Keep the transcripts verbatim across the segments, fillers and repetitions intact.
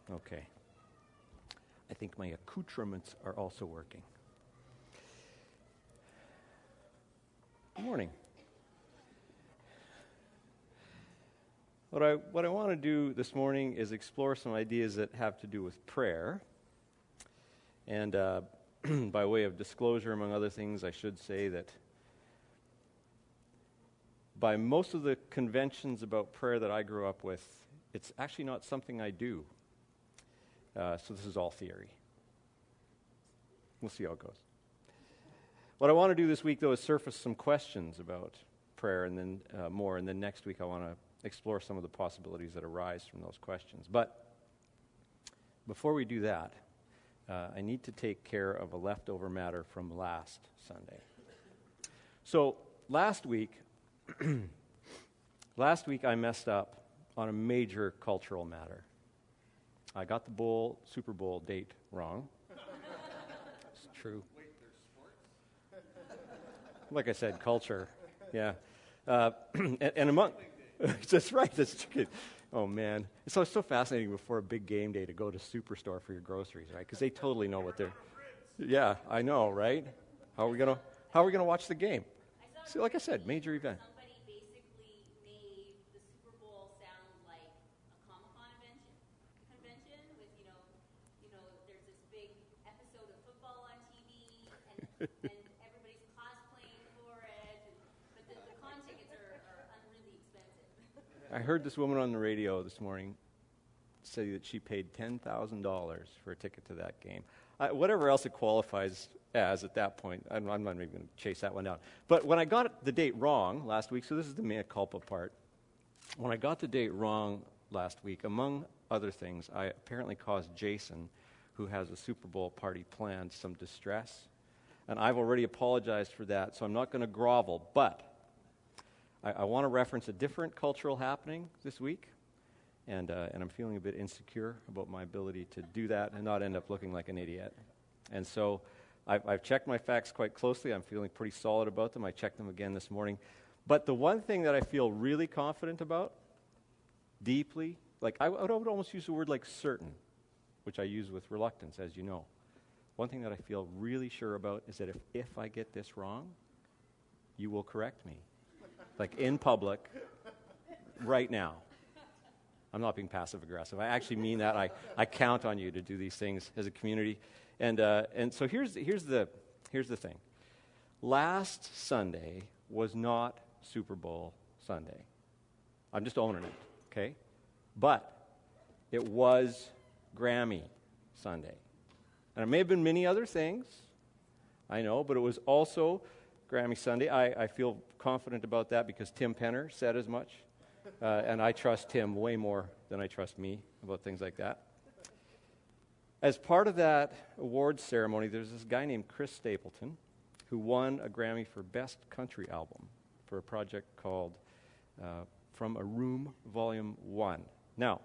Okay. I think my accoutrements are also working. Good morning. What I what I want to do this morning is explore some ideas that have to do with prayer. And uh, by way of disclosure, among other things, I should say that by most of the conventions about prayer that I grew up with, it's actually not something I do. Uh, so this is all theory. We'll see how it goes. What I want to do this week, though, is surface some questions about prayer, and then uh, more, and then next week I want to explore some of the possibilities that arise from those questions. But before we do that, uh, I need to take care of a leftover matter from last Sunday. So last week, last week I messed up on a major cultural matter. I got the bowl, Super Bowl date wrong. It's true. Wait, there's sports? Like I said, culture, yeah. Uh, and, and among, that's right, that's true. Oh man, it's so, so fascinating before a big game day to go to Superstore for your groceries, right? Because they totally know what they're, yeah, I know, right? How are we gonna, how are we gonna watch the game? See, like I said, major event. Somebody basically made the Super Bowl sound like a Comic-Con convention, convention with, you know, you know, there's this big episode of football on T V, and, and everybody's cosplaying for it, and, but the, the con tickets are, are unreally expensive. I heard this woman on the radio this morning say that she paid ten thousand dollars for a ticket to that game. I, whatever else it qualifies as at that point, I'm, I'm not even going to chase that one down. But when I got the date wrong last week, so this is the mea culpa part. When I got the date wrong last week, among other things, I apparently caused Jason, who has a Super Bowl party planned, some distress. And I've already apologized for that, so I'm not going to grovel. But I, I want to reference a different cultural happening this week. And, uh, and I'm feeling a bit insecure about my ability to do that and not end up looking like an idiot. And so I've, I've checked my facts quite closely. I'm feeling pretty solid about them. I checked them again this morning. But the one thing that I feel really confident about, deeply, like I, I would almost use the word like certain, which I use with reluctance, as you know. One thing that I feel really sure about is that if, if I get this wrong, you will correct me. Like in public, right now. I'm not being passive-aggressive. I actually mean that. I, I count on you to do these things as a community. And uh, and so here's here's the here's the thing. Last Sunday was not Super Bowl Sunday. I'm just owning it, okay? But it was Grammy Sunday. And it may have been many other things, I know, but it was also Grammy Sunday. I, I feel confident about that because Tim Penner said as much. Uh, and I trust him way more than I trust me about things like that. As part of that awards ceremony, there's this guy named Chris Stapleton who won a Grammy for Best Country Album for a project called uh, From a Room Volume one. Now,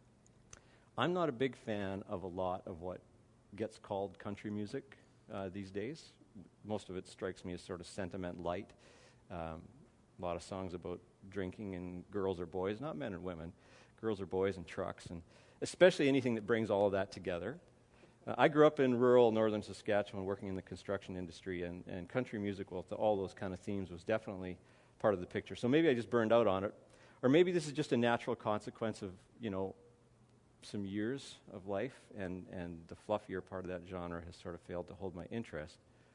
I'm not a big fan of a lot of what gets called country music uh, these days. Most of it strikes me as sort of sentiment light. Um, a lot of songs about drinking and girls or boys, not men and women, girls or boys and trucks, and especially anything that brings all of that together. Uh, I grew up in rural northern Saskatchewan working in the construction industry, and, and country music, well, all those kind of themes was definitely part of the picture. So maybe I just burned out on it, or maybe this is just a natural consequence of, you know, some years of life, and, and the fluffier part of that genre has sort of failed to hold my interest.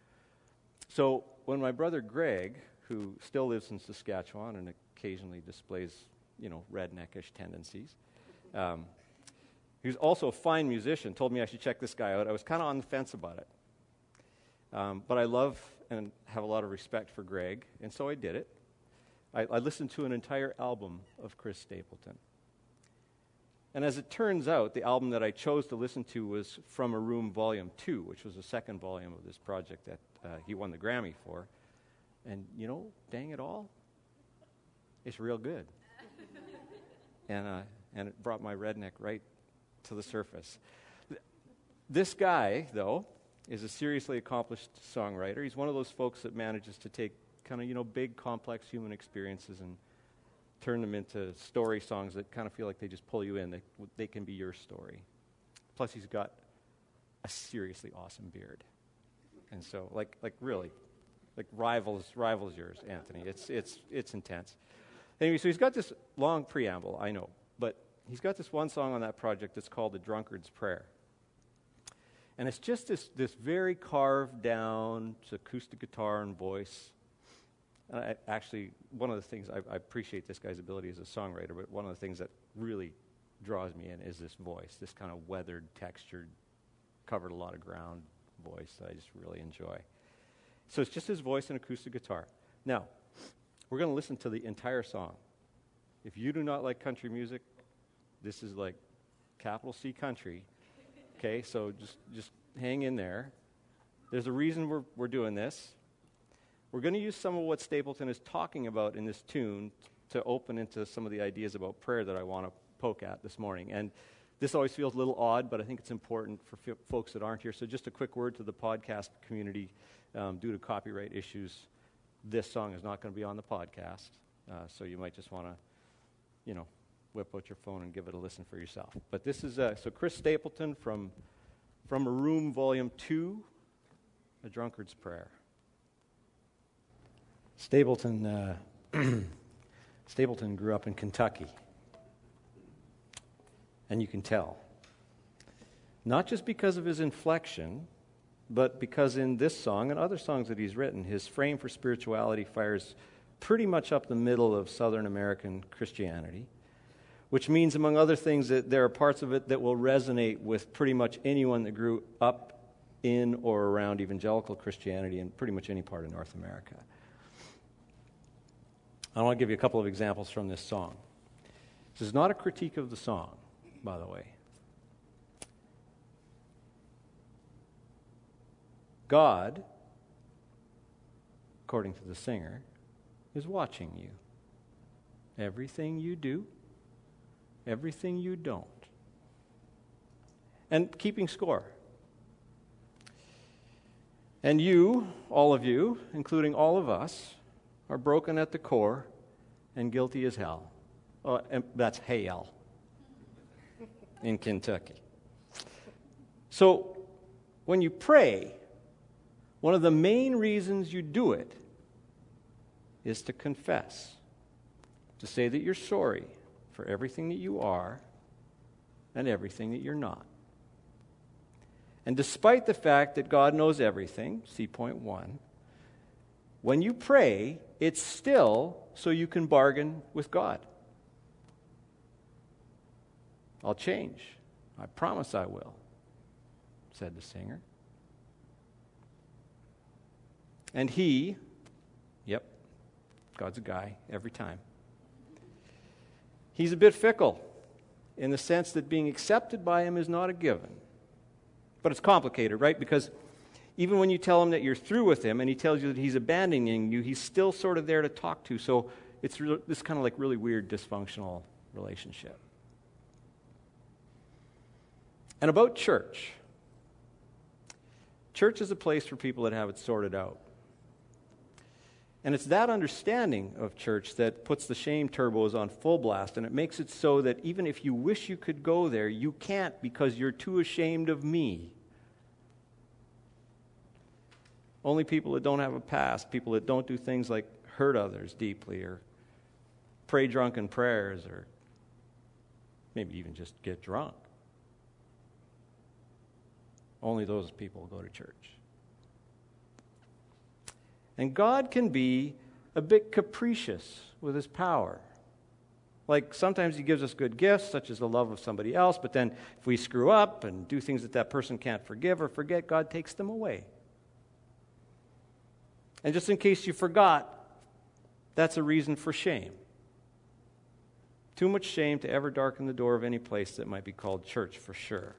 So when my brother Greg, who still lives in Saskatchewan and occasionally displays, you know, redneckish tendencies. Um, he was also a fine musician, told me I should check this guy out. I was kind of on the fence about it. Um, but I love and have a lot of respect for Greg, and so I did it. I, I listened to an entire album of Chris Stapleton. And as it turns out, the album that I chose to listen to was From a Room Volume two, which was the second volume of this project that uh, he won the Grammy for. And, you know, dang it all, it's real good. and uh, and it brought my redneck right to the surface. Th- this guy, though, is a seriously accomplished songwriter. He's one of those folks that manages to take kind of, you know, big, complex human experiences and turn them into story songs that kind of feel like they just pull you in. They, they can be your story. Plus, he's got a seriously awesome beard. And so, like, like really, like rivals rivals yours, Anthony. It's it's it's intense. Anyway, so he's got this long preamble, I know, but he's got this one song on that project that's called "The Drunkard's Prayer," and it's just this this very carved down acoustic guitar and voice. And I, actually, one of the things I, I appreciate this guy's ability as a songwriter, but one of the things that really draws me in is this voice, this kind of weathered, textured, covered a lot of ground voice that I just really enjoy. So it's just his voice and acoustic guitar. Now, we're going to listen to the entire song. If you do not like country music, this is like capital C country. Okay, so just just hang in there. There's a reason we're we're doing this. We're going to use some of what Stapleton is talking about in this tune t- to open into some of the ideas about prayer that I want to poke at this morning. And this always feels a little odd, but I think it's important for f- folks that aren't here. So just a quick word to the podcast community. Um, due to copyright issues, this song is not going to be on the podcast. Uh, so you might just want to, you know, whip out your phone and give it a listen for yourself. But this is, uh, so Chris Stapleton from, from A Room Volume two, A Drunkard's Prayer. Stapleton, uh, Stapleton grew up in Kentucky. And you can tell. Not just because of his inflection, but because in this song and other songs that he's written, his frame for spirituality fires pretty much up the middle of Southern American Christianity, which means, among other things, that there are parts of it that will resonate with pretty much anyone that grew up in or around evangelical Christianity in pretty much any part of North America. I want to give you a couple of examples from this song. This is not a critique of the song, by the way. God, according to the singer, is watching you. Everything you do, everything you don't. And keeping score. And you, all of you, including all of us, are broken at the core and guilty as hell. Oh, and that's hell in Kentucky. So, when you pray, one of the main reasons you do it is to confess, to say that you're sorry for everything that you are and everything that you're not. And despite the fact that God knows everything, see point one, when you pray, it's still so you can bargain with God. I'll change. I promise I will, said the singer. And he, yep, God's a guy every time. He's a bit fickle in the sense that being accepted by him is not a given. But it's complicated, right? Because even when you tell him that you're through with him and he tells you that he's abandoning you, he's still sort of there to talk to. So it's re- this kind of like really weird dysfunctional relationship. And about church. Church is a place for people that have it sorted out. And it's that understanding of church that puts the shame turbos on full blast, and it makes it so that even if you wish you could go there, you can't because you're too ashamed of me. Only people that don't have a past, people that don't do things like hurt others deeply or pray drunken prayers or maybe even just get drunk. Only those people go to church. And God can be a bit capricious with his power. Like sometimes he gives us good gifts, such as the love of somebody else, but then if we screw up and do things that that person can't forgive or forget, God takes them away. And just in case you forgot, that's a reason for shame. Too much shame to ever darken the door of any place that might be called church, for sure.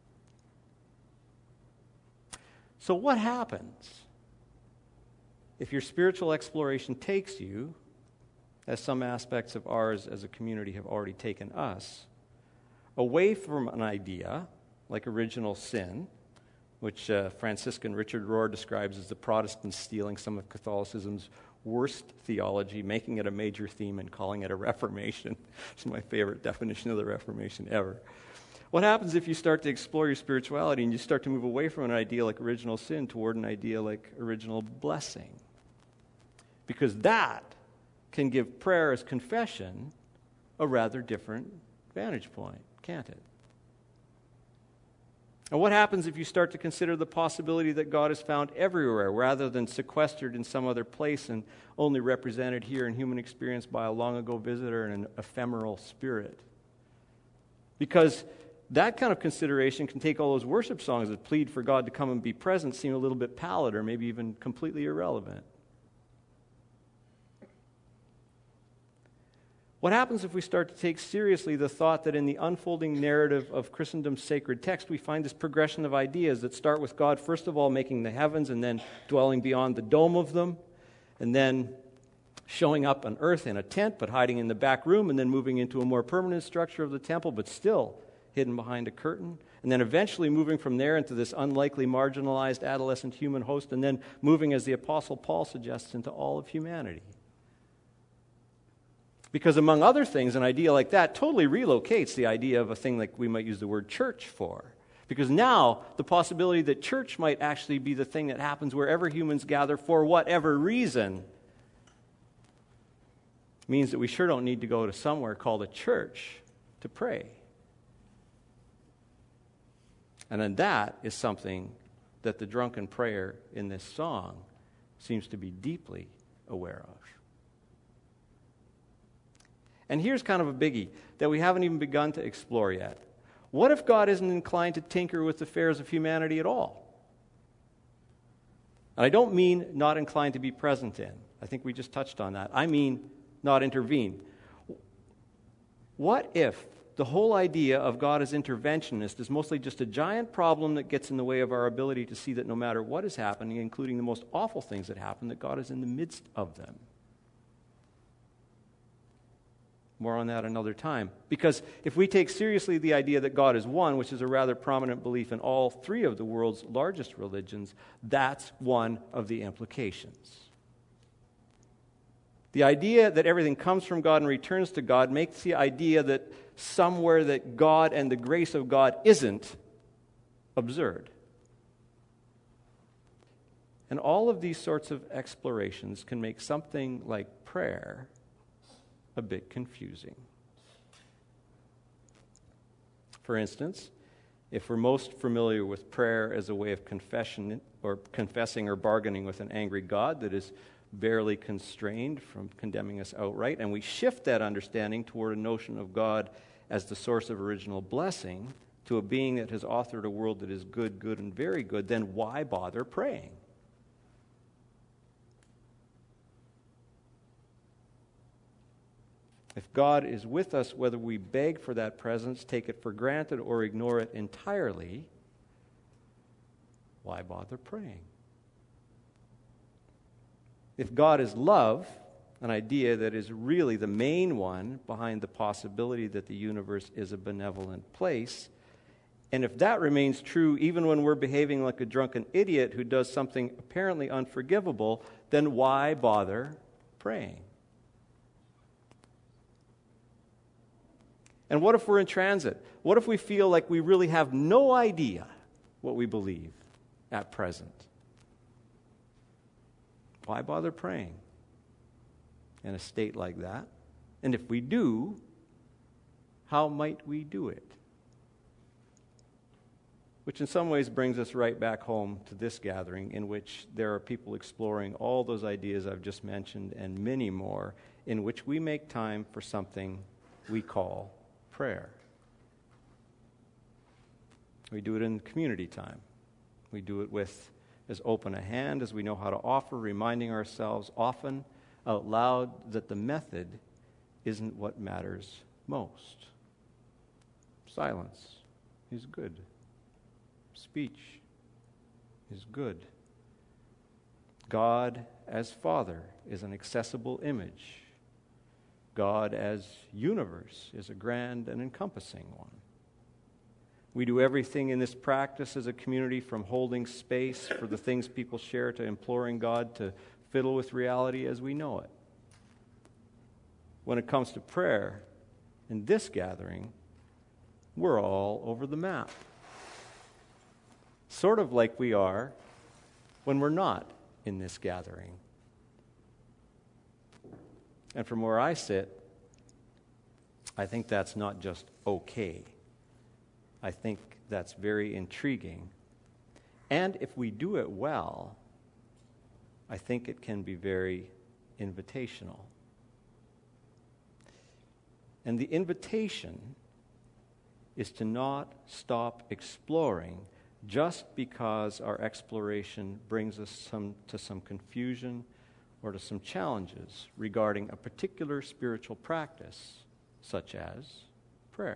So what happens if your spiritual exploration takes you, as some aspects of ours as a community have already taken us, away from an idea like original sin, which uh, Franciscan Richard Rohr describes as the Protestants stealing some of Catholicism's worst theology, making it a major theme and calling it a Reformation. It's my favorite definition of the Reformation ever. What happens if you start to explore your spirituality and you start to move away from an idea like original sin toward an idea like original blessing? Because that can give prayer as confession a rather different vantage point, can't it? And what happens if you start to consider the possibility that God is found everywhere rather than sequestered in some other place and only represented here in human experience by a long ago visitor and an ephemeral spirit? Because that kind of consideration can take all those worship songs that plead for God to come and be present seem a little bit pallid or maybe even completely irrelevant. What happens if we start to take seriously the thought that in the unfolding narrative of Christendom's sacred text, we find this progression of ideas that start with God, first of all, making the heavens and then dwelling beyond the dome of them, and then showing up on earth in a tent but hiding in the back room, and then moving into a more permanent structure of the temple but still hidden behind a curtain, and then eventually moving from there into this unlikely marginalized adolescent human host, and then moving, as the Apostle Paul suggests, into all of humanity. Because among other things, an idea like that totally relocates the idea of a thing like we might use the word church for. Because now the possibility that church might actually be the thing that happens wherever humans gather for whatever reason means that we sure don't need to go to somewhere called a church to pray. And then that is something that the drunken prayer in this song seems to be deeply aware of. And here's kind of a biggie that we haven't even begun to explore yet. What if God isn't inclined to tinker with the affairs of humanity at all? And I don't mean not inclined to be present in. I think we just touched on that. I mean not intervene. What if the whole idea of God as interventionist is mostly just a giant problem that gets in the way of our ability to see that no matter what is happening, including the most awful things that happen, that God is in the midst of them? More on that another time. Because if we take seriously the idea that God is one, which is a rather prominent belief in all three of the world's largest religions, that's one of the implications. The idea that everything comes from God and returns to God makes the idea that somewhere that God and the grace of God isn't absurd. And all of these sorts of explorations can make something like prayer a bit confusing. For instance, if we're most familiar with prayer as a way of confession or confessing or bargaining with an angry God that is barely constrained from condemning us outright, and we shift that understanding toward a notion of God as the source of original blessing to a being that has authored a world that is good, good, and very good, then why bother praying? If God is with us, whether we beg for that presence, take it for granted, or ignore it entirely, why bother praying? If God is love, an idea that is really the main one behind the possibility that the universe is a benevolent place, and if that remains true even when we're behaving like a drunken idiot who does something apparently unforgivable, then why bother praying? And what if we're in transit? What if we feel like we really have no idea what we believe at present? Why bother praying in a state like that? And if we do, how might we do it? Which in some ways brings us right back home to this gathering, in which there are people exploring all those ideas I've just mentioned and many more, in which we make time for something we call prayer. We do it in community time. We do it with as open a hand as we know how to offer, reminding ourselves often out loud that the method isn't what matters most. Silence is good. Speech is good. God as Father is an accessible image. God as universe is a grand and encompassing one. We do everything in this practice as a community, from holding space for the things people share to imploring God to fiddle with reality as we know it. When it comes to prayer, in this gathering, we're all over the map. Sort of like we are when we're not in this gathering. And from where I sit, I think that's not just okay. I think that's very intriguing. And if we do it well, I think it can be very invitational. And the invitation is to not stop exploring just because our exploration brings us some, to some confusion or to some challenges regarding a particular spiritual practice, such as prayer.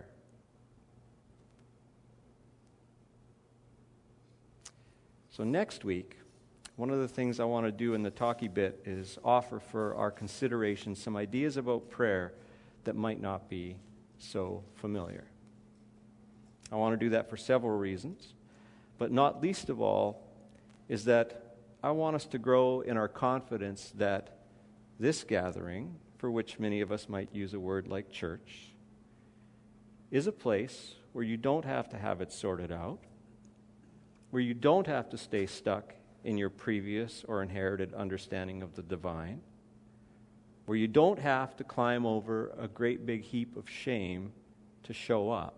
So next week, one of the things I want to do in the talky bit is offer for our consideration some ideas about prayer that might not be so familiar. I want to do that for several reasons, but not least of all is that I want us to grow in our confidence that this gathering, for which many of us might use a word like church, is a place where you don't have to have it sorted out, where you don't have to stay stuck in your previous or inherited understanding of the divine, where you don't have to climb over a great big heap of shame to show up.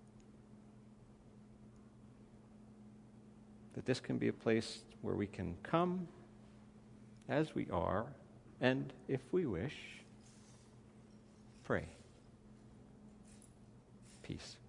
That this can be a place where we can come as we are, and if we wish, pray. Peace.